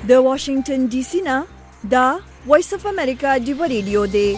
د واشنگټن ډي سي نه دا وایس اف امریکا ډیو ریډیو دی.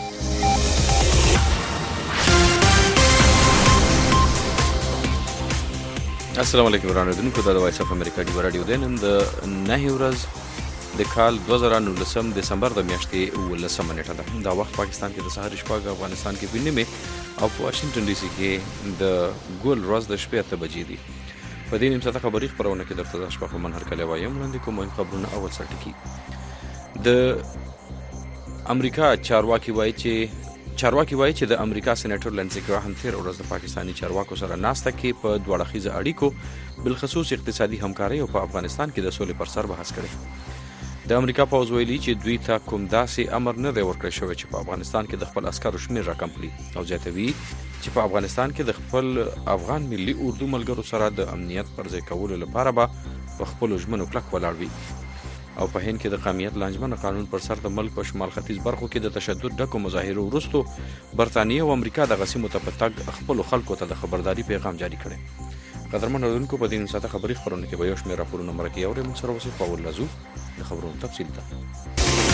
السلام علیکم ورانوونکو، دا د وایس اف امریکا ډیو ریډیو دی. نن د 9 ورځ د کال 2019 دسمبر د میاشتې 19 نیټه ده. دا وخت پاکستان کې د سهار شپږ، افغانستان کې په نیمه او په واشنگټن ډي سي کې د ګول ورځ د شپې 8 بجې دي. په دې نیم ساعته خبري خبرونه کې درته د شپه په منهر کلی وایم. وړاندې کوم مهم خبرونه. اول سرټکی د امریکا چارواکي وایي چې د امریکا سېنیټر لینزي ګراهام تیر ورځ د پاکستاني چارواکو سره ناسته کې په دوه اړخیزه اړیکو بالخصوص اقتصادي همکاري او په افغانستان کې د سولې پر سر بحث کړی. د امریکا پوځ ویلي چې دوی ته کوم داسې امر نه دی ورکړی شوی چې په افغانستان کې د خپل عسکرو شمېر راکم کړي، او زیاتوي چې په افغانستان کې د خپل افغان ملي اردو ملګرو سره د امنیت پر ځای کولو لپاره به په خپلو ژمنو کلک ولاړ وي. او په هند کې د قومیت لانجمن قانون پر سر د ملک په شمال ختیځ برخو کې د تشدد ډکو مظاهرو وروسته برتانیې او امریکا د غسیمو ته په تګ خپلو خلکو ته د خبرداري پیغام جاری کړی. قدرمن اورونکو، په دې ساعته خبري خبرونه کې به یو شمېر راپورونه مرکه اوري. موږ سره اوسئ. په ولازو د خبرونو تفصیل ته.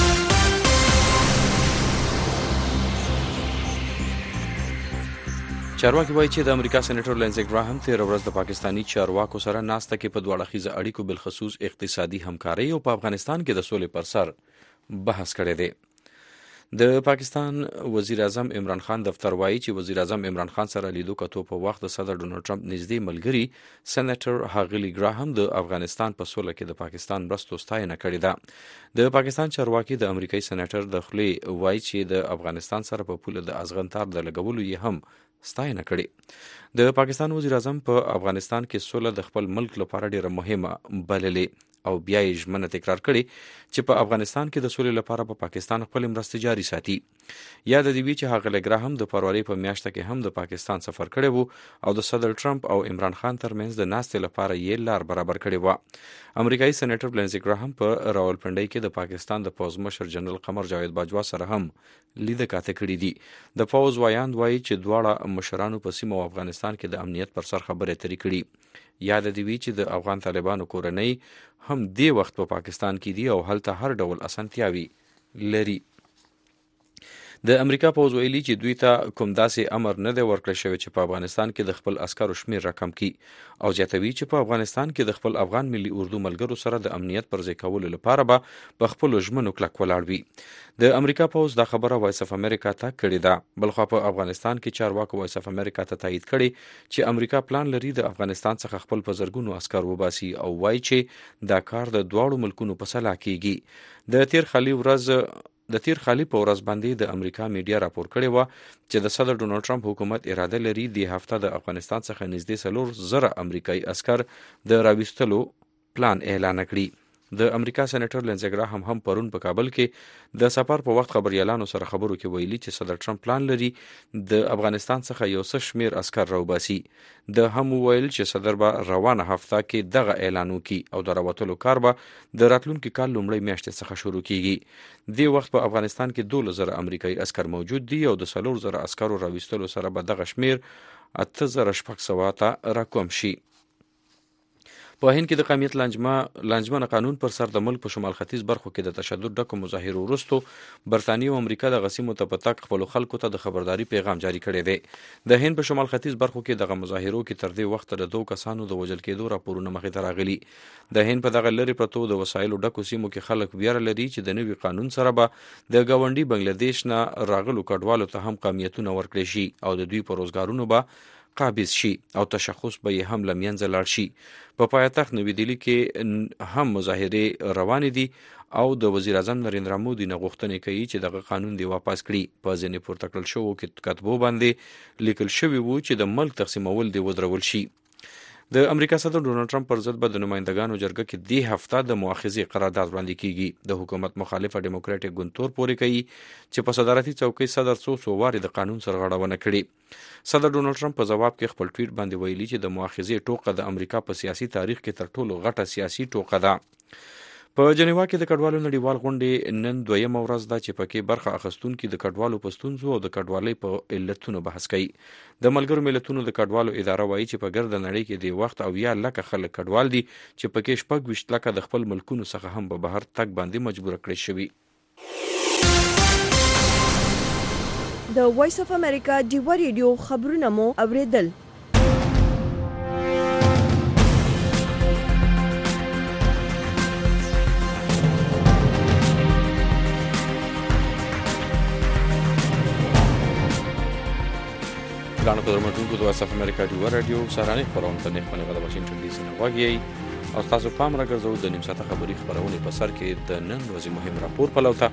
چارواکي وایي چې د امریکا سېنیټر لینزي ګراهام تیر ورځ د پاکستاني چارواکو سره ناسته کې په دوه اړخیزه اړیکو بالخصوص اقتصادي همکاري او په افغانستان کې د سولې پر سر بحث کړی دی. د پاکستان وزیر اعظم عمران خان دفتر وایي چې وزیر اعظم عمران خان سره لیدو کتو په وخت د صدر ډونالډ ټرمپ نږدې ملګری سېنیټر هاغلی ګراهام د افغانستان په سوله کې د پاکستان مرستو ستاینه کړې ده. د پاکستان چارواکي د امریکایي سېنیټر د خولې وایي چې د افغانستان سره په پوله د ازغن تار د لګولو یې هم ستاینه کړي. د پاکستان وزیر اعظم په افغانستان کې سوله د خپل ملک لپاره ډیره مهمه بللې او بیا یې ژمنه تکرار کړي چې په افغانستان کې د سولې لپاره په پاکستان خپل مرستې جاري ساتي. یاد دی چې هغه لګراهم د فروری په میاشت کې هم د پاکستان سفر کړی وو او د صدر ټرمپ او عمران خان ترمنځ د ناستې لپاره یې لار برابر کړې و. امریکایي سېنیټر لینزي ګراهام په راولپنډۍ کې د پاکستان د پوځ مشر جنرال قمر جاوید باجوا سره هم لیده کاته کړې دي. د پوځ وایاند وایي چې دواړه مشرانو په سیمه او افغانستان کې د امنیت پر سر خبرې اترې کړي. یاد دی چې د افغان طالبانو کورنۍ هم دې وخت په پاکستان کې دي او هلته هر ډول اسانتیاوي لري. د امریکا پوځ ویلي چې دوی ته کوم داسې امر نه دی ورکړی شوی چې په افغانستان کې د خپل عسکرو شمېر راکم کړي، او زیاتوي چې په افغانستان کې د خپل افغان ملي اردو ملګرو سره د امنیت پر ځای کولو لپاره به په خپلو ژمنو کلک ولاړ وي. د امریکا پوځ دا خبره وایس اف امریکا ته کړې ده. بلخوا په افغانستان کې چارواکو وایس اف امریکا ته تایید کړي چې امریکا پلان لري د افغانستان څخه خپل په زرګونو عسکر وباسي، او وایي چې دا کار د دواړو ملکونو په سلا کیږي. د تیر خالي په ورځ باندې د امریکا میډیا راپور کړی و چې د صدر ډونالډ ټرمپ حکومت اراده لري د هفته د افغانستان څخه نږدې 4,000 امریکایي عسکر د راوستلو پلان اعلان کړي. د امریکا سېنیټر لینزي ګراهام هم پرون په کابل کې د سفر په وخت خبريالانو سره خبرو کې ویلي چې صدر ټرمپ پلان لري د افغانستان څخه یو څه شمیر عسکر راوباسي. د هم ویل چې صدر به روانه هفته کې دغه اعلان وکړي او د راوتلو کار به د راتلونکي کال لومړۍ میاشتې څخه شروع کیږي. د وخت په افغانستان کې 12,000 امریکایي عسکر موجود دي او د 4,000 عسکرو راوستلو سره به دغه شمیر 8,600 ته راکم شي. په هند کې د قومیت لانجمن قانون پر سر د ملک په شمال ختیځ برخو کې د تشدد ډکو مظاهرو وروسته برتانیې او امریکا د غسیمو ته په تګ خپلو خلکو ته د خبرداري پیغام جاری کړی دی. د هند په شمال ختیځ برخو کې دغه مظاهرو کې تر دې وخت د 2 کسانو د وژل کېدو راپورونه مخې ته راغلي. د هند په دغه لرې پرتو د وسایلو ډکو سیمو کې خلک ویره لري چې د نوي قانون سره به د ګاونډي بنگلاديش نه راغلو کډوالو ته هم قومیتونه ورکړي شي او د دوی په روزګارونو به قابض شي او تشخص به یې هم له منځه لاړ شي. په پایتخت نوی دهلي کې هم مظاهرې روانې دي او د وزیر اعظم نریندرا مودي نه غوښتنې کوي چې دغه قانون دی واپس کړي. په ځینې پورته کړل شوو کتبو باندې لیکل شوي وو چې د ملک تقسیمول دی ودرول شي. د امریکا صدر ډونالډ ټرمپ پر ضد به د نمائندګانو جرګه کې دې هفته د مؤاخذې قرارداد وړاندې کیږي. د حکومت مخالفه ډیموکراټیک ګوند تور پورې کوي چې په صدارتي چوکۍ صدر څو وارې د قانون سرغړونه کړې. صدر ډونالډ ټرمپ په ځواب کې خپل ټویټ باندې ویلي چې د مؤاخذې ټوکه د امریکا په سیاسي تاریخ کې تر ټولو غټه سیاسي ټوکه ده. په جنیوا کې د کډوالو نړیوال غونډې نن دویمه ورځ ده چې پکې برخه اخیستونکي د کډوالو په ستونزو او د کډوالۍ په علتونو بحث کوي. د ملګرو ملتونو د کډوالو اداره وایي چې په ګرده نړۍ کې د وخت 80 لکه خلک کډوال دي چې پکې 26 لکه د خپل ملکونو څخه هم په بهر تګ باندې مجبور کړي شوي. د وایس اف امریکا ډیوا ریډیو خبرونه مو اوریدل. ګرانو قدرمنونکو د وایس اف امریکا ډیوا رادیو سهارنۍ خپرونه ته نیخونه د واشنگټن ډي سي نه غواړي او تاسو پام راګرځو د نیم ساعته خبري خبرونه په سر کې د نن ورځې مهم راپور پلوته.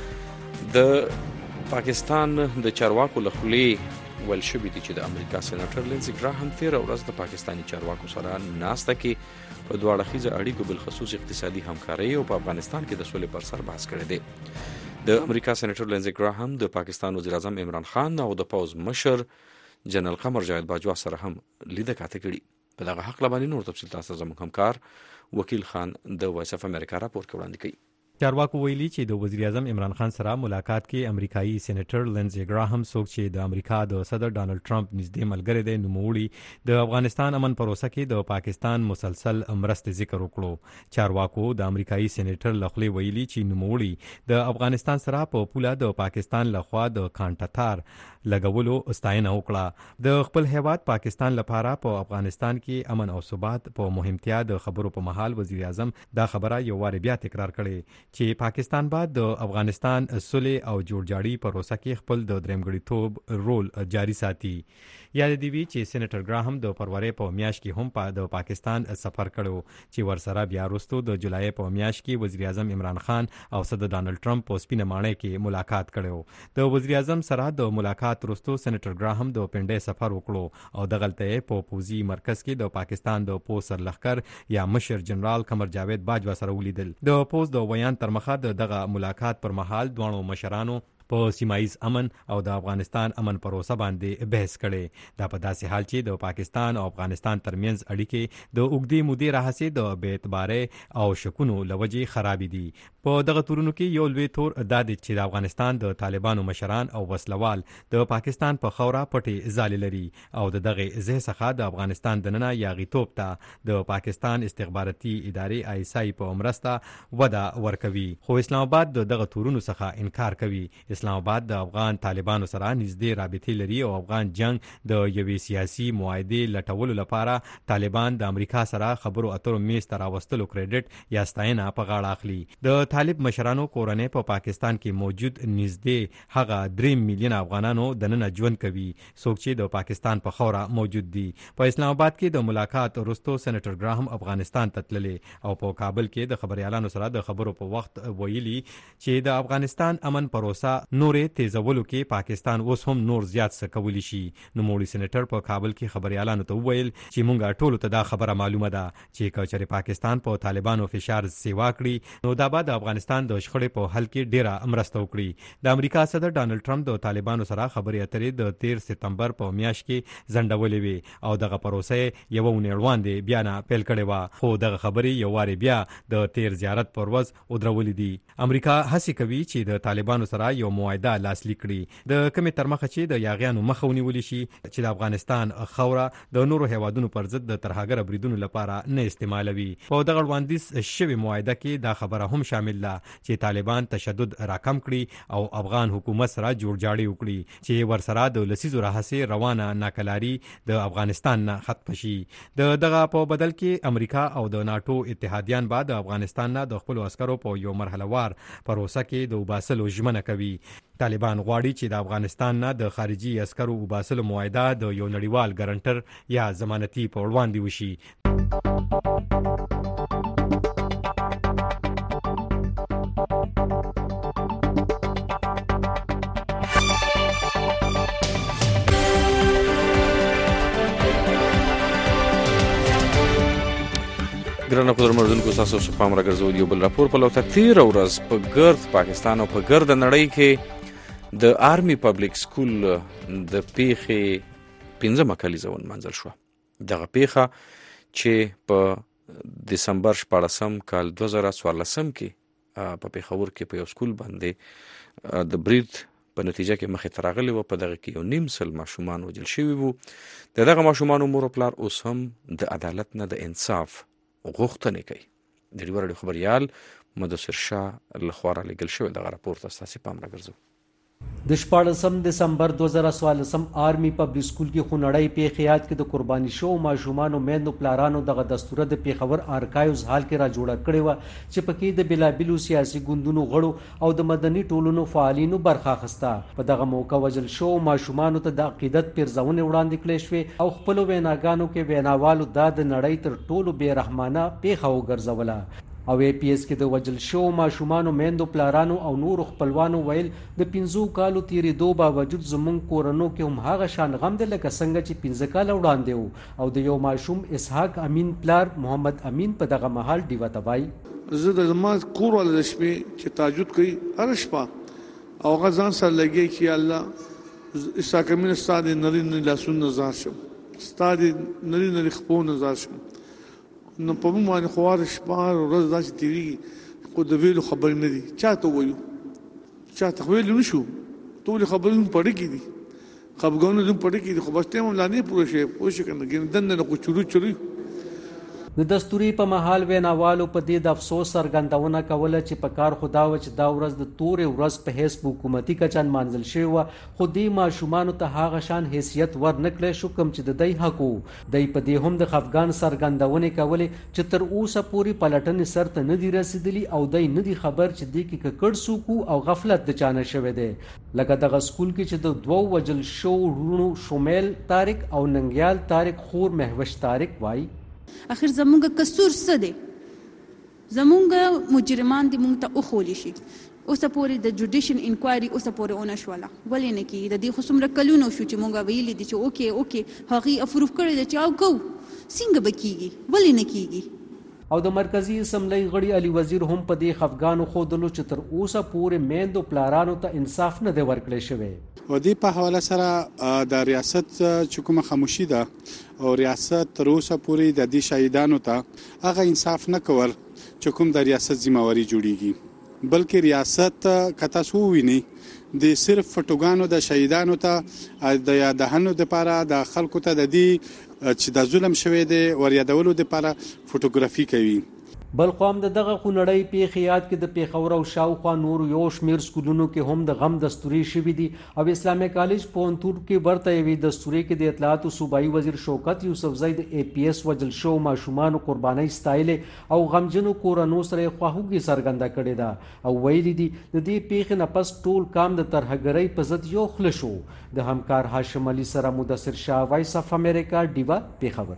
د پاکستان د چارواکو لخوا ول شوې دي چې د امریکا سېناتر لینزي ګراهم 13 ورځ د پاکستاني چارواکو سره ناسته کې په دوه اړخیزه اړیکو بل خصوص اقتصادي همکاري او په افغانستان کې د سولې پر سر بحث کړی دی. د امریکا سېناتر لینزي ګراهم د پاکستان وزیر اعظم عمران خان او د پوز مشر جنرال قمر جاوید باجوا سره هم لیده کاته کړي. په دغه حق باندې نور تفصیل تاسو زموږ همکار وکیل خان د وایس اف امریکا راپور وړاندې کوي. چارواکو ویلي چې د وزیر اعظم عمران خان سره ملاقات کې امریکایي سېنیټر لینزي ګراهم څوک چې د امریکا د صدر ډانلډ ټرمپ نږدې ملګری دی نوموړي د افغانستان امن پروسه کې د پاکستان مسلسل مرستې ذکر وکړو. چارواکو د امریکایي سېنیټر لخوا ویلي چې نوموړي د افغانستان سره په پوله د پاکستان لخوا د کانټاتار لګولو ستاینه وکړه. د خپل هیواد پاکستان لپاره په افغانستان کې امن او ثبات په مهمتیا د خبرو په محل وزیر اعظم دا خبره یو وار بیا تکرار کړي چې پاکستان بعد د افغانستان صلح او جوړجاړي پروسه کې خپل د درېمګړیتوب رول جاری ساتي. یاد دی وی چې سېنیټر ګراهم د فروری په میاشت کې هم د پاکستان سفر کړو چې ورسره بیا وروسته د جولای په میاشت کې وزیر اعظم عمران خان او صدر ډانلډ ټرمپ په سپینه ماڼۍ کې ملاقات کړو. د وزیر اعظم سره د ملاقات وروسته سېنیټر ګراهم د پنډۍ سفر وکړو او دغلته په پوزي مرکز کې د پاکستان د پوز سرلښکر یا مشر جنرال قمر جاوید باجوا سره ولیدل. د پوز د ویان تر مخه دغه ملاقات پر مهال دوه مشرانو په سیمایز امن او د افغانستان امن پروسه باندې بحث کړي. دا په داسې حال چې د پاکستان او افغانستان ترمنځ اړیکې د اوږدې مودې راهیسې د بې اعتبارۍ او شکونو لوجې خرابې دي. په دغه تورونو کې یو لوی تور دا دی چې د افغانستان د طالبانو مشران او وسلوال د پاکستان په خوره پټې ځالې لري او دغه ځای څخه د افغانستان دننه یاغیتوب ته د پاکستان استخباراتي ادارې ISI په مرسته وده ورکوي. خو اسلام آباد دغه تورونو څخه انکار کوي. اسلام آباد د افغان طالبانو سره نږدې رابطې لري او افغان جنگ د یوې سیاسي معاهدې لټولو لپاره طالبان د امریکا سره خبرو اترو میز ته راوستلو کریډټ یا ستاینه په غاړه اخلي. د طالب مشرانو کورنۍ په پاکستان کې موجود نږدې هغه 3 میلیون افغانانو دننه ژوند کوي څوک چې د پاکستان په خوره موجود دي. په اسلام آباد کې د ملاقات وروسته سېنیټر ګراهم افغانستان ته تللی او په کابل کې د خبريالانو سره د خبرو په وخت ویلي چې د افغانستان امن پروسه نورې تیزولو کې پاکستان اوس هم نور زیات څه کولی شي. نوموړي سېنیټر په کابل کې خبريالانو ته وویل چې مونږ ټولو ته دا خبره معلومه ده چې کچره پاکستان په طالبانو فشار سیوا کړي نو دا به د افغانستان د شخړې په حل کې ډیره مرسته وکړي. د امریکا صدر ډانلډ ټرمپ د طالبانو سره خبرې اترې د 13 سپتمبر په میاشت کې ځنډولې وي او دغه پروسه یو ونې وړاندې بیا نه پیل کړې و خو دغه خبرې یو واری بیا د 13 زیارت پر ورځ ودرولې دي. امریکا هڅه کوي چې د طالبانو سره یو معاهده لاسلیک کړي د کومې تر مخه چې د یاغیانو مخه ونیول شي چې د افغانستان خوره د نورو هیوادونو پر ضد د ترهګر بریدونو لپاره نه استعمالوي. په دغه وړاندیز شوی معاهده کې دا خبره هم شامل ده چې طالبان تشدد راکم کړي او افغان حکومت سره جوړجاړي وکړي چې ورسره د لسیزو راهیسې روانه ناکلاري د افغانستان نه ختم شي. دغه په بدل کې امریکا او د ناتو اتحادیان بعد د افغانستان نه د خپل عسکرو په یو مرحله وار پروسه کې د وباسلو ژمنه کوي. طالبان غواړي چې د افغانستان نه د خارجي عسکرو وباسلو معاهده د یو نړیوال ګارنټر یا ضمانتي په وړاندې وشي. ګرانه قدرمنونکو تاسو په پام راګرځول یو بل راپور په لوته 13 ورځ په ګرد پاکستان او په ګرد نړۍ کې د آرمي پبلک سکول د پیښې 15 کلیزه ونمنځل شو. دغه پیښه چې په دسمبر 14 کال 2014 کې په پیښور کې په یو سکول باندې د برید په نتیجه کې مخې ته راغلی و. په دغه کې 1.5 ماشومان وژل شوي وو. دغه ماشومانو مور او پلار اوس هم د عدالت نه د انصاف غوښتنې کوي. د ډیوه راډیو خبریال مدثر شاه لخوا رالیږل شوی دغه راپور ته ستاسې پام راګرځو. د 14 دسمبر 2014 آرمی پبلک سکول کې خونړی پیښې یاد کې د قرباني شو ماشومانو میندو پلارانو دغه دستوره د پیښور آرکایوز هال کې را جوړه کړې و چې پکې د بلابلو سیاسي ګوندونو غړو او د مدني ټولنو فعالینو برخه اخیسته. په دغه موقع وژل شو ماشومانو ته د عقیدت پیرزونې وړاندې کړې شوې او خپلو ویناګانو کې ویناوالو دا د نړۍ تر ټولو بې رحمانه پیښه وګرځوله. او اے پی ایس کې د وژل شو ماشومانو میندو پلارانو او نورو خپلوانو ویل د 15 کالو تیرېدو باوجود زموږ کورنو کې هم هغه شان غم دی لکه څنګه چې 15 کاله وړاندې و. او د یو ماشوم اسحاق امین پلار محمد امین په دغه مهال ډیوه ته وایي زه د زما کور ول شپې چې تهجد کوي هر شپه او هغه ځان سره لګي چې الله اسحاق امین استاد نری لاسون نظر شم استاد نری خپو نظر شم نو په موږ باندې خوار شپار ورځ داسې تیریږي خو د ویلو خبرې نه دي. چاته وایو چاته ویلو نشو ټولې خبرې هم پړې کې دي خفګانونه هم پړې کې دي خو بس ټایم هم لا نه پوره شي پوه شي که نه دننه خو چوري د دستوري په مهال ویناوالو په دې د افسوس څرګندونه کوله چې په کار خدا و چې دا ورځ د تورې ورځ په حساب حکومتي کچه نمانځل شوې وه خو دې ماشومانو ته هغه شان حیثیت ورنکړی شو کوم چې د دی حق و. دی په دې هم د خفګان څرګندونې کولې چې تر اوسه پورې پلټنې سر ته نه دي رسېدلي او دی نه دي خبر چې دې کې ککړ څوک او غفلت د چا نه شوی دی. لکه دغه سکول کې چې د 2 وژل شو وروڼو شمیل طارق او ننګیال طارق خور مهوش طارق وایي اخر زمونږ قصور څه دی زمونږ مجرمان دي مونږ ته وښولی شي اوسه پورې د جوډیشن انکوایري اوسه پورې ونه شوله ولې نه کېږي د دې خو څومره کلونه شو چې مونږ ویلي دي چې اوکې هغې افروف کړی دی چې او کوو څنګه به کېږي ولې نه کېږي. او د مرکزی اسمبلی غړي علي وزیر هم په دې خفګانو ښودلو چې تر اوسه پورې میندو پلارانو ته انصاف نه دی ورکړی شوی. و دې په حواله سره د ریاست چې کومه خاموشي ده او ریاست تر اوسه پورې د دې شهیدانو ته هغه انصاف نه کول چې کوم د ریاست ذمہواری جوړیږي بلکې ریاست کته سو ویني د صرف فټوګانو د شهیدانو ته د یادهانو لپاره د خلکو ته د دې چې د ظلم شوی دی ور یادولو لپاره فوټوګرافي کوي. بل خو هم دغه خونړی پیښې یاد کې د پیښور او شاوخوا نورو یو شمېر سکولونو کې هم د غم دستوري شوي دي او اسلامي کالج پونتور کې ورته یوې دستوري کې د اطلاعاتو صوبایي وزیر شوکت یوسفزی د اے پی ایس وژل شو ماشومانو قربانۍ ستایلې او غمجنو کورنو سره یې خواخوږي څرګنده کړې ده او ویلي دي د دې پیښې نه پس ټول کام د ترهګرۍ په ضد یو خوله شو. د همکار هاشم علي سره مدثر شاه وایس اف امریکا ډیوه پیښور.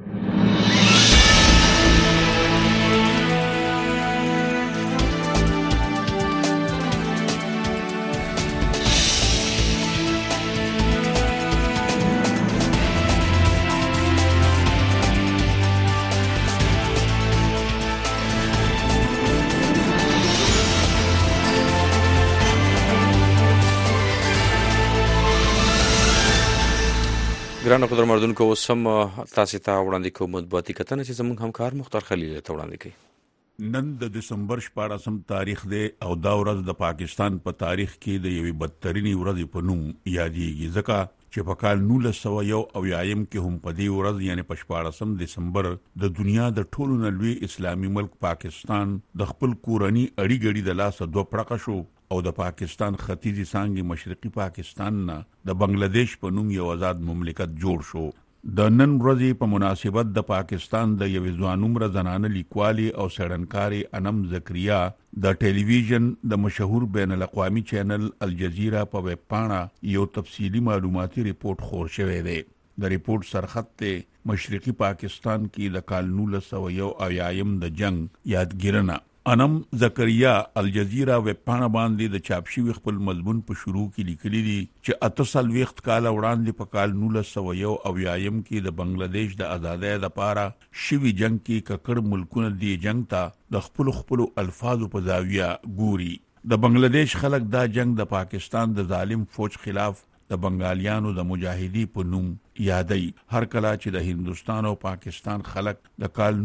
ګرانو قدرمنونکو اوس هم تاسو ته وړاندې کوم مطبوعاتي کتنه چې زموږ همکار مختار خلیل ته وړاندې کوي. نن د دسمبر 14 تاریخ دی او دا ورځ د پاکستان په تاریخ کې د یوې بدترینی ورځې په نوم یادېږي ځکه چې په کال 1991 کې هم په دې ورځ یعنی په 14 دسمبر د دنیا د ټولو نه لوی اسلامي ملک پاکستان د خپل کورنی اړیګړي د لاسه دوه پړقه شو او د پاکستان ختیځي څانګې مشرقي پاکستان نه د بنگلاديش په نوم یو آزاد مملکت جوړ شو. د نن ورځې په مناسبت د پاکستان د یوې ځوان عمره زنانه لیکوالي او څېړنکارې انم زکریا د ټلویزیون د مشهور بین الاقوامي چینل الجزیره په ویب پاڼه یو تفصیلی معلوماتي ریپورت خور شوی دی. د ریپورت سرخط ته مشرقي پاکستان کې د کال 1991 د جنگ یادګیرنه. انم زکریا الجزیره ویب پاڼه باندې د چاپ شوی خپل مضمون په شروع کې لیکلي دي چې 48 کال وړاندې په کال 1991 کې د بنگلاديش د ازادۍ لپاره شوی جنگ کې ککړ ملکونه دی جنگ ته د خپل الفاظو په زاویه ګوري. د بنگلاديش خلک دا جنگ د پاکستان د ظالم فوج خلاف د بنگالیانو د مجاهدی په نوم یادای. هر کله چې د هندستان او پاکستان خلک د کال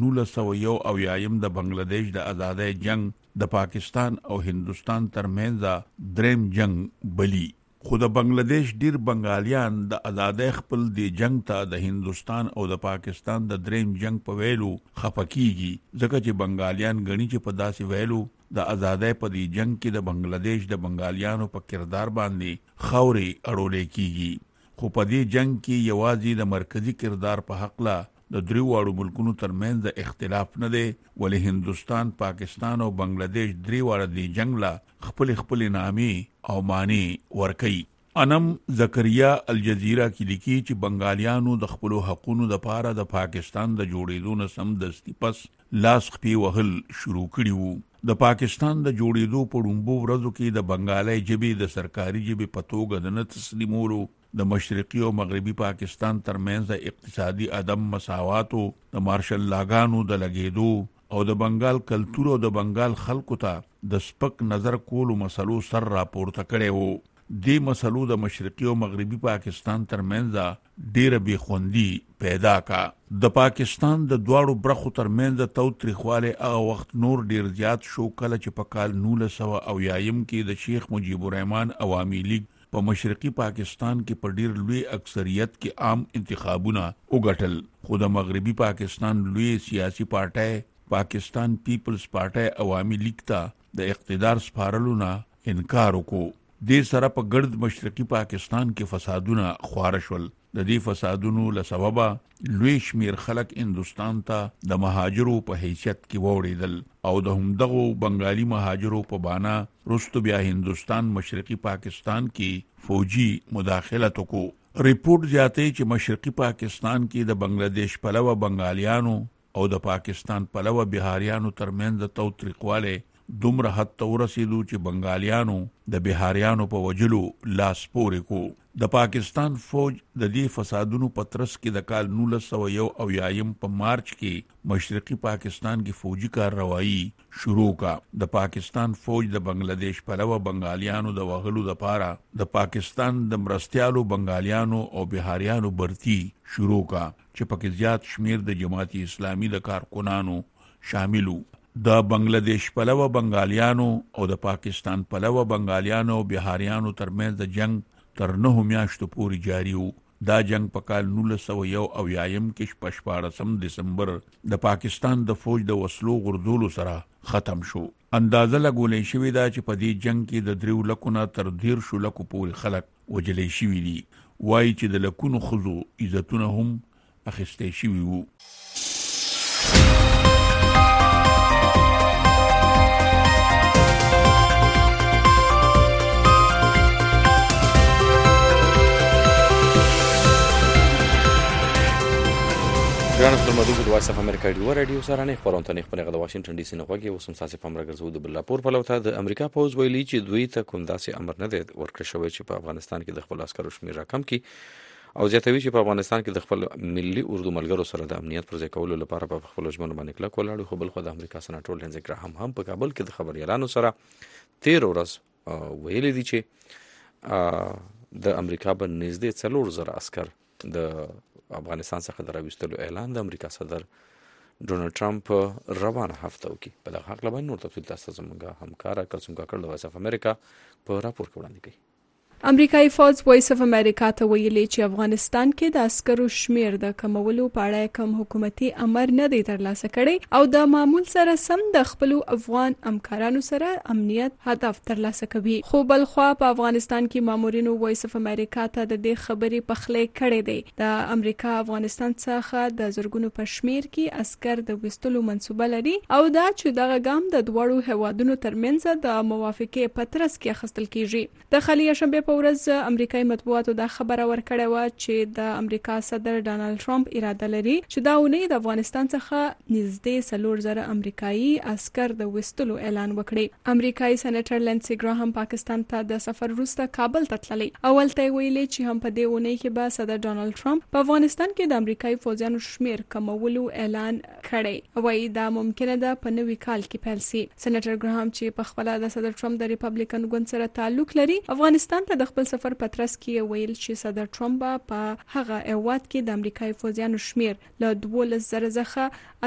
1901 د بنگلاديش د آزادۍ جنگ د پاکستان او هندستان ترمنځ دریم جنگ بلی، خو د بنگلاديش ډیر بنگالیان د آزادۍ خپل د جنگ ته د هندستان او د پاکستان د دریم جنگ په ویلو خپکیږي، ځکه چې بنگالیان غني چې په داسې ویلو د آزادۍ په دی جنگ کې د بنگلاديش د بنگالیانو په کردار باندې خوري اړولې کیږي. خو په دې جنگ کې یوازې د مرکزی کردار په حق لا د دریو واړو ملکونو ترمنځ اختلاف نه دی، ولې هندستان، پاکستان او بنگلاديش درې واړه دی جنگ لا خپل نامي او معنی ورکي. انم زکریا الجزیره کې لیکي چې بنگالیانو د خپل حقوقو د پاره د پاکستان د جوړېدو نه سم دستی پس لاس خپي وهل شروع کړي وو. د پاکستان د جوړېدو په لومړو ورځو کې د بنگالي ژبې د سرکاري ژبې په توګه د نه تسلیمولو، د مشرقي او مغربي پاکستان ترمنځ اقتصادي عدم مساواتو، د مارشل لاګانو د لګېدو او د بنگال کلتور او د بنگال خلکو ته د سپک نظر کولو مسلو سر راپورته کړي وو. دې مسلو د مشرقي او مغربي پاکستان ترمنځ ډېره بېخوندي پیدا کا. د پاکستان د دواړو برخو ترمنځ توتریخواله هغه وخت نور ډېر زیات شو کله چې په کال 1990 کې د شیخ مجیب الرحمن عوامي لیگ په مشرقي پاکستان کې په ډېر لوی اکثریت کې عام انتخابونه وګټل، خو د مغربي پاکستان لوی سیاسي پارټۍ پاکستان پیپلز پارټۍ عوامي لیگ ته د اقتدار سپارلو نه انکار وکړو. دې سره په ګرد مشرقي پاکستان کې فسادونه خوار شول. د دې فسادونو له سببه لوی شمیر خلک هندستان ته د مهاجرو په حیثیت کې ووړېدل او د همدغو بنگالي مهاجرو په بانا رستو بیا هندستان مشرقي پاکستان کې فوجي مداخلت وکړو. ریپورت زیاتوي چې مشرقي پاکستان کې د بنگلاديش پلوه بنگالیانو او د پاکستان پلوه بهاریانو ترمنځ توتریخواله دومره حد ته ورسېدو چې بنگالیانو د بهاریانو په وجلو لاس پورې کو. د پاکستان فوج د دې فسادونو په ترڅ کې د کال 1901 په مارچ کې مشرقي پاکستان کې فوجي کارروایی شروع کا. د پاکستان فوج د بنگلاديش پلوه بنگالیانو د وهلو لپاره د پاکستان د مرستيالو بنگالیانو او بهاریانو برتی شروع کا، چې پکې زیات شمیر د جماعت اسلامي د کارکنانو شاملو. د بنگلاديش پلوه بنگالیانو او د پاکستان پلوه بنگالیانو او بهاریانو ترمنځ د جنگ تر 9 میاشتو پورې جاری وو. دا جنگ په کال 1901 کې 14 دسمبر د پاکستان د فوج د وسلو غردولو سره ختم شو. اندازه لګولې شوې ده چې په دې جنگ کې د 3 لکو نه تر 13 لکو پورې خلک وجلې شوي دي. وایي چې د لکونو خزو عزتونه هم اخیستې شوي وو. ګران خبرونه د وایس اف امریکا رادیو سره نه خبرونه خپل غو واشنگټن ډي سي نه غوږی وسم ساسي په امر غزو د بلپور په لوته د امریکا پوز ویلي چې دوی ته کوم داسې امر نه دی ورکړی شوی چې په افغانستان کې د خپل عسکرو شمیر راکم کی او زیاتوي چې په افغانستان کې د خپل ملي اردو ملګرو سره د امنیت پر ځای کولو لپاره په خپل ژوند باندې کله کولاړو. خو بل خو د امریکا سناتور لینزي ګراهام هم په کابل کې د خبريالانو سره 13 ورځ ویلي دي چې د امریکا په نږدې 4000 عسكر د افغانستان څخه دراوستلو اعلان د امریکا صدر ډونالد ټرمپ روانه هفته وکي. په دغه حق لبن نور تفصیل تاسو زموږه همکار کلسم کاکړ د وایس اف امریکا په راپور کې وړاندې کوي. امریکایي فوج وایس اف امریکا ته ویلي چې افغانستان کې د عسکرو شمیر د کمولو په اړه کوم حکومتي امر نه دی ترلاسه کړی او د معمول سره سم د خپل افغان همکارانو سره امنیت هدف ترلاسه کوي. خو بل خو په افغانستان کې مامورینو وایس اف امریکا ته د دې خبرې پخلې کړې دي. د امریکا افغانستان څخه د زرګونو په شمیر کې عسكر د وستلو منسوبه لري او دا چې دغه ګام د دوړو هوادونو ترمنځ د موافقې په ترڅ کې اخیستل کیږي. د خلیه شنبه ورځ امریکایي مطبوعاتو دا خبره ورکړې و چې د امریکا صدر ډانلډ ټرمپ اراده لري چې دا ونی د افغانستان څخه نږدې 4000 امریکایي عسكر د وستلو اعلان وکړي. امریکایي سېنیټر لینزي ګراهام پاکستان ته د سفر وروسته کابل ته تللی. اول ته ویلي چې هم په دې ونی کې به صدر ډانلډ ټرمپ په افغانستان کې د امریکایي فوجیانو شمیر کمولو اعلان کړي. وایي دا ممکنه ده په نوي کال کې پیل شي. سېنیټر ګراهام چې په خپل د صدر ټرمپ د ریپبلیکن ګوند سره تعلق لري افغانستان په د خپل سفر په ترڅ کې ویل چې صدر ټرمپ په هغه هیواد کې د امریکایي فوجیانو شمیر له 12,000 څخه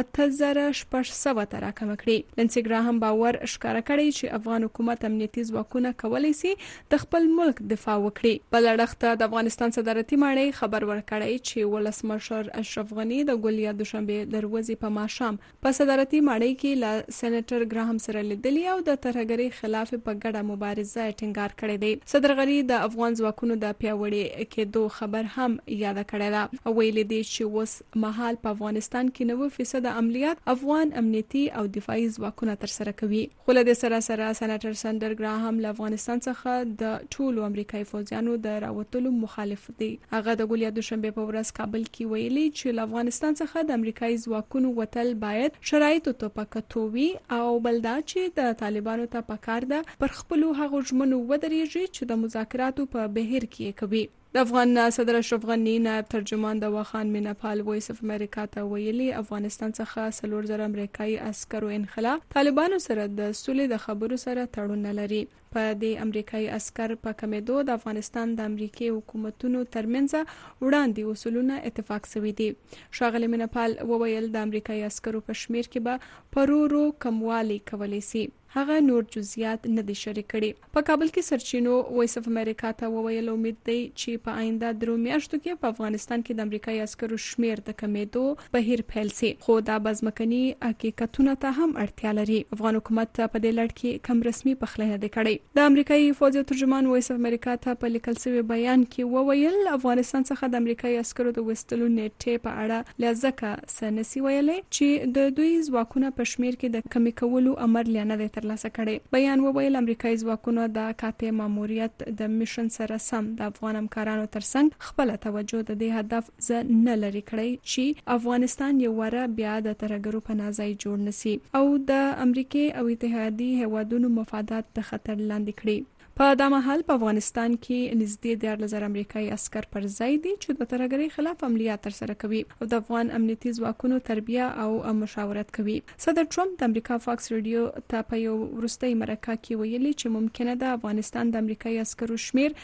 8,600 ته راکم کړي. لنسی ګراهم باور ښکاره کړی چې افغان حکومت امنیتي ځواکونه کولی شي د خپل ملک دفاع وکړي. بل اړخ د افغانستان صدارتي ماڼۍ خبر ورکړی چې ولسمشر اشرف غنی د ګولیا دوشنبه د ورځې په ماښام په صدارتي ماڼۍ کې له سېنیټر ګراهم سره لیدلی او د ترهګرۍ خلاف په ګډه مبارزه ټینګار کړی دی. صدر غنی د افغان ځواکونو د پیاوړي کېدو خبر هم یاد کړی دی او ویلي دی چې اوس مهال په افغانستان کې 90% عملیات افغان امنیتي او دفاعي ځواکونه تر سره کوي. خو له دې سره سېنیټر سندر ګراهم له افغانستان څخه د ټولو امریکایي فوجیانو د راوتلو مخالف دی. هغه د ګولیا دوشنبه په ورځ کابل کې ویلي چې له افغانستان څخه د امریکایي ځواکونو وتل باید شرایطو ته پکتو وي او بلدا چې د طالبانو ته پکار ده پر خپل هغو ژمنو ودرېږي چې د مذاکراتو په بهیر کې کوي. د افغان صدر اشرف غنی نائب ترجمان د واخان میناپال وایس اف امریکا ته ویلي افغانستان څخه 4,000 امریکایي عسکرو انخلا طالبانو سره د سولې د خبرو سره تړون لري. په دې امریکایي عسكر په کمیدو د افغانستان د امریکای حکومتونو ترمنځ وړاندې اصولونه اتفاق شوی دي. ښاغلی میناپال وویل د امریکایي عسکرو په شمیر کې به پرورو کموالی کولی شي. هغه نور جزئیات نه دي شریک کړي. په کابل کې سرچینو وایس اف امریکا ته وویل امید دی چې په آینده درو میاشتو کې په افغانستان کې د امریکایي عسکرو شمیر د کمیدو بهیر پیل شي. خو دا بزمکني حقیقتونه ته هم اړتیا لري. افغان حکومت په دې لړ کې کم رسمي پخلی نه دی کړی. د امریکایي فوج ترجمان وایس اف امریکا ته په لیکل شوی بیان کې وویل افغانستان څخه د امریکایي عسکرو د وستلو نیټه په اړه لږه سنسي ویلې چې د دوی ځواکونه په شمیر کې د کمی کولو امر لانه دی ترلاسه کړي. بیان وویل امریکایي ځواکونه د کاته ماموریت د میشن سره سم د افغان همکارانو ترڅنګ خپل توجه د دې هدف ز نه لري کړی چې افغانستان یو وره بیا د ترهګرو په نازای جوړ نسی او د امریکای او اتحادي هیوادونو مفادات د خطر لاندې کړي. په دا مهال په افغانستان کې نږدې 14,000 امریکایي عسكر پر ځای دي چې د ترهګرۍ خلاف عملیات ترسره کوي او د افغان امنیتي ځواکونو تربیه او مشاورت کوي. صدر ټرمپ د امریکا فاکس رادیو ته په یو وروستي مرکه کې ویلي چې ممکنه ده افغانستان د امریکایي عسکرو شمیر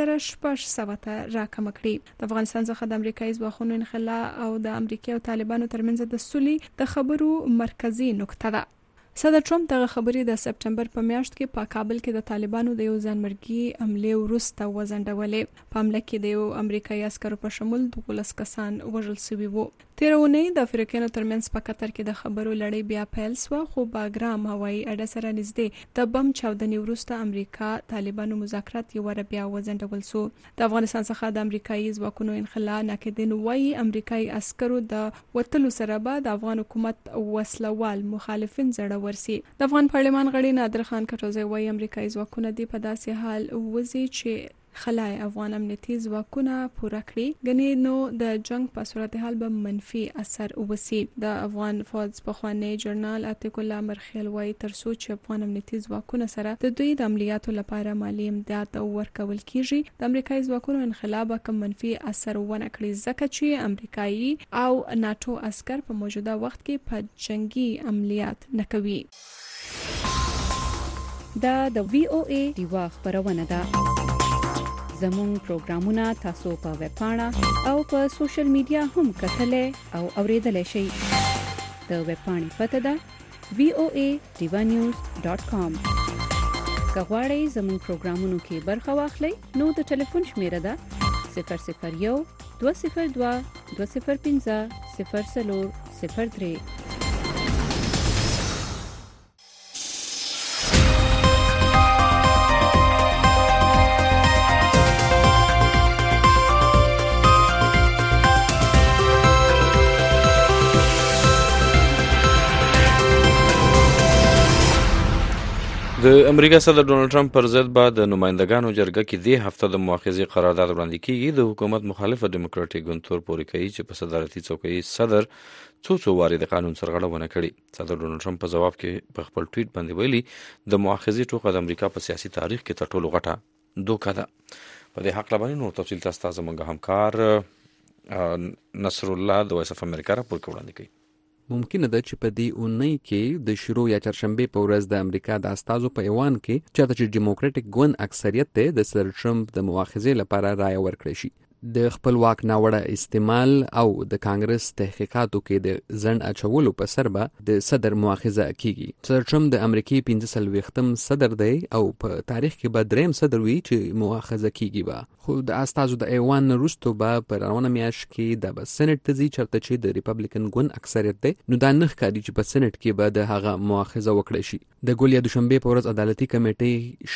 8,600 ته راکم کړي. د افغانستان څخه د امریکایي ځواکونو انخلا او د امریکا او طالبانو ترمنځ د سولې د خبرو مرکزی نقطه ده. صدر ټرمپ دغه خبرې د سپټمبر په میاشت کې په کابل کې د طالبانو د یو ځانمرګي حمله وروسته وځنډولې. په حمله کې د یو امریکایي عسکر په شمول 12 کسان وژل شوي وو. تیرونی د افریقانو ترمنځ په قطر کې د خبرو لړۍ بیا پیل شو خو باګرام هوایي اډه سره نږدې د بم چاودنې وروسته امریکا طالبانو مذاکرات یو ور بیا وځنډول شو. د افغانستان څخه د امریکایي ځواکونو انخلا ناقدین وایي امریکایي عسکرو د وټلو سره به د افغان حکومت وسلوال مخالفین زړه ورسي. د افغان پارلمان غړي نادر خان کټوزی وایي امریکایي ځواکونه دی په داسې حال وځي چې خلای افغان امنیتي ځواکونه پوره کړي غني نو د جنگ په صورتحال به منفي اثر وبسي. د افغان فوج په خوانی جرنال اتیک الله مرخیل وایي ترڅو چې افغان امنیتي ځواکونه سره د دوی د عملیاتو لپاره مالی امداد ورکول کیږي د امریکایي ځواکونو انخلاب کم منفي اثر ونه کړي ځکه چې امریکایي او ناتو عسكر په موجوده وخت کې په جنگي عملیات نه کوي. دا د وی او ای دیوا خبرونه ده. زموږ پروګرامونه تاسو په ویب پاڼه او په سوشل میډیا هم کتلای او اوریدلای شئ. د ویب پاڼې پته ده voanews.com. که غواړئ زموږ پروګرامونو کې برخه واخلئ نو د ټلیفون شمیره ده 001 202 205 0403. د امریکا صدر ډونالد ټرمپ پر ضد به د نمائندګانو جرګه کې د هفته د مؤاخذې قرارداد وړاندې کیږي. د حکومت مخالفه ډیموکراټیک ګوند تور پورې کوي چې په صدارتي چوکۍ صدر څو واري د قانون سرغړونه کړې. صدر ډونالد ټرمپ په جواب کې په خپل ټویټ باندې ویلي د مؤاخذې ټوکه د امریکا په سیاسي تاریخ کې تر ټولو غټه دوکه ده. په دې حق لبانې نور تفصیل تاسو زموږ همکار نصر الله د وایس اف امریکا راپور وړاندې کوي. ممکنه ده چې په دې اونۍ کې د شروع یا چهارشنبه په ورځ د امریکا د استازو په ایوان کې چې ډیموکراټک ګوند اکثریت ته د صدر ټرمپ د مؤاخذې لپاره رائے ورکړي شي. د خپل واک ناوړه استعمال او د کانګرس تحقیقاتو کې د ځنډ اچولو په سر به د صدر مؤاخذه کیږي. صدر ټرمپ د امریکای 15 صدر دی او په تاریخ کې به دریم صدر وي چې مؤاخذه کیږي. به خو د استازو د ایوان وروسته به په روانه میاشت کې د سېنات ته ځي چرته چې د ریپبلیکن ګوند اکثریت دی، نو دا نه ښکاري چې په سېنات کې به د هغه مؤاخذه وکړي شي. د ګول یا دوشنبه په ورځ عدالتي کمیټې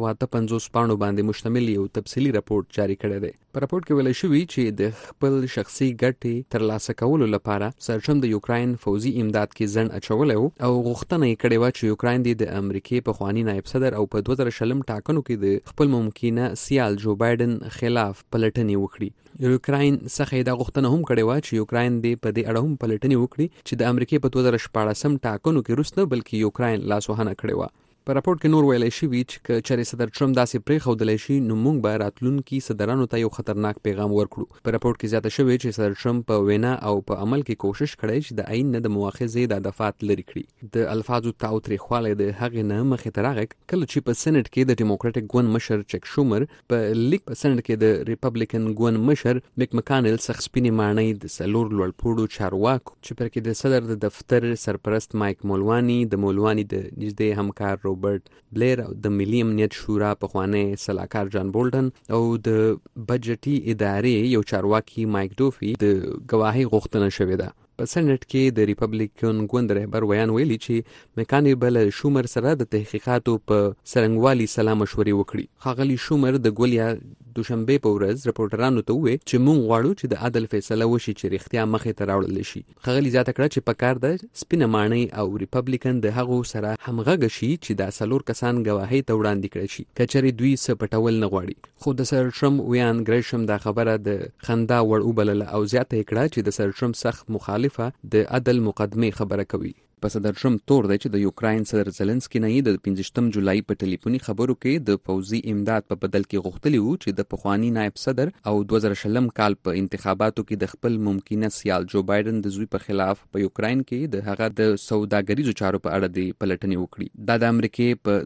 650 پاڼو باندې مشتمل یو تفصیلی راپورټ جاری کړی دی. په راپورټ کې ویل شوی چې د خپل شخصي ګټې ترلاسه کولو لپاره صدر ټرمپ د یوکراین فوزي امداد کې ځنډ اچولی او غوښتنه یې کړې وه چې یوکراین د امریکای پخواني نایب صدر او په 2020 ټاکنو کې د خپل ممکنه سیال جو بایدن خلاف پلټنې وکړي. یوکراین څخه دا غوښتنه هم کړې وه چې یوکراین دې په دې اړه هم پلټنې وکړي چې د امریکای په 2014 ټاکنو کې وروسته بلکې یوکراین لاسوهنه کړې وه. په راپورټ کې نور ویلی شوي چې چېرې صدر ټرمپ داسې پرېښودلی شي نو موږ به راتلونکي صدرانو ته یو خطرناک پیغام ورکړو. په راپورټ کې زیاته شوې چې صدر ټرمپ په وینا او په عمل کې کوشش کړی چې د عین نه د مؤاخذې د دفعات لرې کړي. د الفاظو تاوتریخوالی د هغې نه مخې ته راغی کله چې په سېنټ کې د ډیموکراټک ګوند مشر چک شومر په لیک په سېنټ کې د ریپبلیکن ګوند مشر میک مکانل څخه سپینې ماڼۍ د څلور لوړپوړو چارواکو چې پر کې د صدر د دفتر سرپرست مایک مولواني، د مولواني د نږدې همکار روبرټ بلیر او د ملي امنیت شورا پخوانی سلاکار جان بولټن او د بجټي ادارې یو چارواکي مایک ډوفي د گواهی غوښتنه شوې ده. په سېنټ کې د ریپبلیکن ګوند رهبر ویان ویلي چې مکانل بل شومر سره د تحقیقاتو په سرنګوالي سلا مشورې وکړي. ښاغلي شومر د ګول یا دوشنبه په ورځ رپورټرانو ته وویل چې موږ غواړو چې د عدل فیصله وشي چې رښتیا مخې ته راوړل شي. ښاغلي زیاته کړه چې په کار ده سپینه ماڼۍ او ریپبلیکن د هغو سره همغږه شي چې دا څلور کسان گواهی ته وړاندې کړي شي که چېرې دوی څه پټول نه غواړي. خو د سر ټرمپ ویان ګریشم دا خبره د خندا وړ وبلله او زیاته یې کړه چې د سر ټرمپ سخت مخالفه د عدل مقدمه خبره کوي. په صدر ټرمپ تور دی چې د یوکراین صدر زلنسکي نه د 15 جولای په ټلیفوني خبرو کې د پوځي امداد په بدل کې غوښتلی وو چې د پخوانی نائب صدر او 2020 کال په انتخاباتو کې د خپل ممکنه سیال جو بایدن د زوی په خلاف په یوکراین کې د هغه د سوداګریزو چارو په اړه د پلټنې وکړي. دا د امریکای په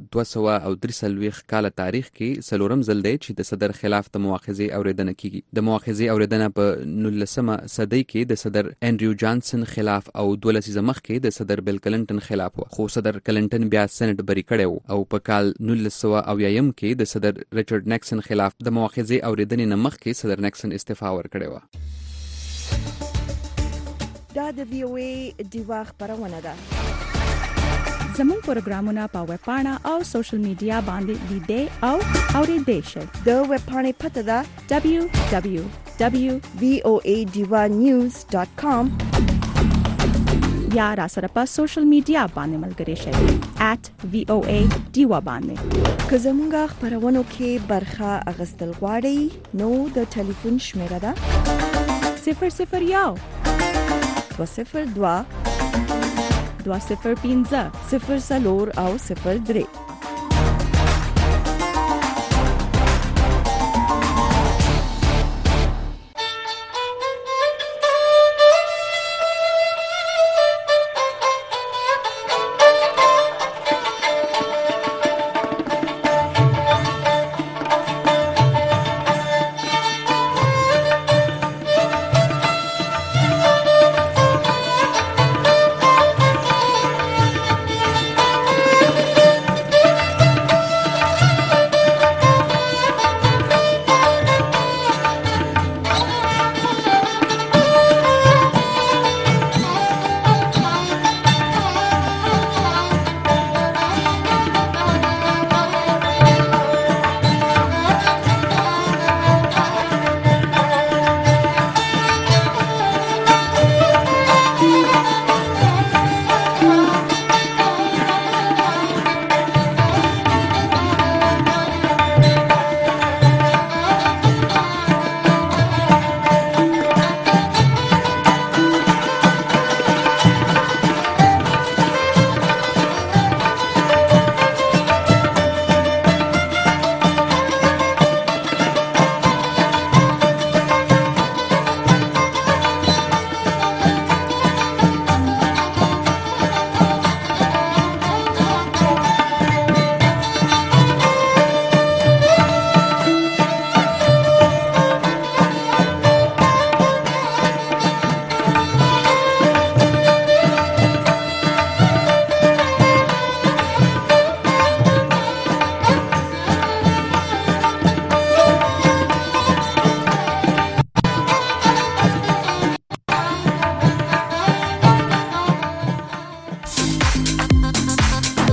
233 کال تاریخ کې څلورم ځل دی چې د صدر خلاف د مؤاخذې اوریدنه کیږي. د مؤاخذې اوریدنه په 19 صدۍ کې د صدر انډریو جانسن خلاف او 12 لسیزه مخکې د صدر بل کلنټن خلاف و، خو صدر کلنټن بیا سېنټ بری کړی او په کال 1980 کې د صدر ریچارډ نیکسن خلاف د مؤاخذې اوریدنې نه مخکې صدر نیکسن استعفا ورکړې و. دا د وی او ای دیوا خبرونه ده. زموږ پروګرامونه په ویب پاڼه او سوشل میډیا باندې لیدئ او اورئ شئ. د ویب پاڼې پته ده www.voadivanews.com یا را سره په سوشل میډیا باندې ملګری شئ @VOA دیوا باندې. که زموږ خبرونو کې برخه اخیستل غواړئ نو د ټلیفون شمیره ده 001 202 205 04 او 03.